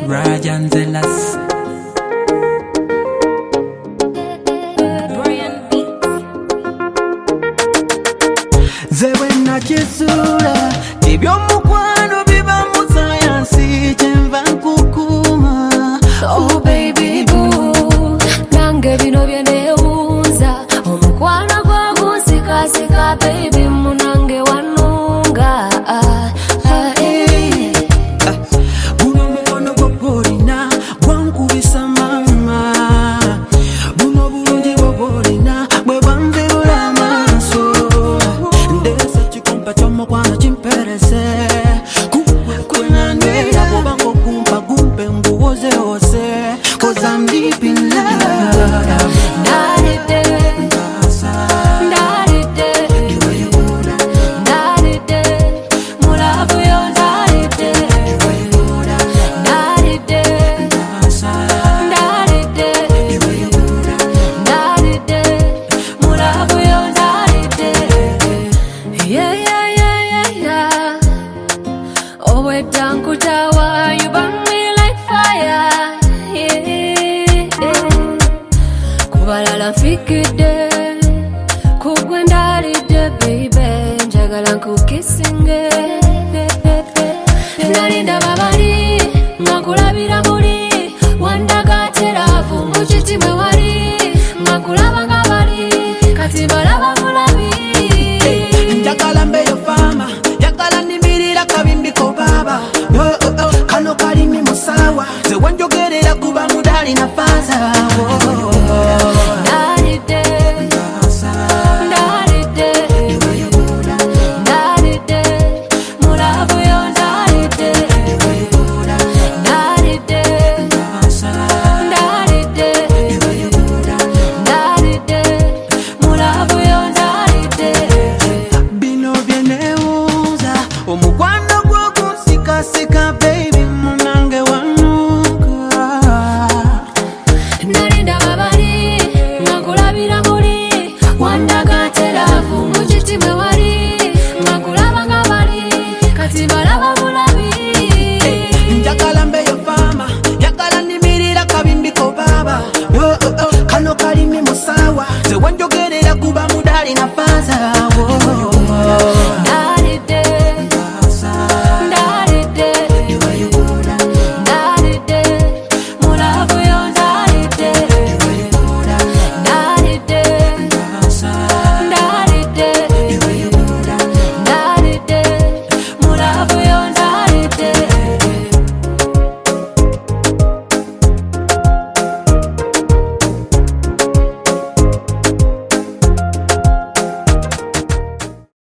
Rajan Zelas. Zewe na chisura ibyo mukwano biba mu science chenva kukuma. Oh baby boo, nange bino byenewuza omukwano gwagusikasika baby munange wanunga. Buno mukono gwo polina gwankubisa mama, buno bulungi bwo polina bwe bwanvibula amaaso. Ndesa kikumpa ky'omukwano kimperese kwenanwera bwoba ng'okumpa gumpe nguwozewoze, 'cause I'm deep in love. Dankutawa, you burn me like fire. Kubalala fikide, kugwendalide baby, njagala nkukissinge.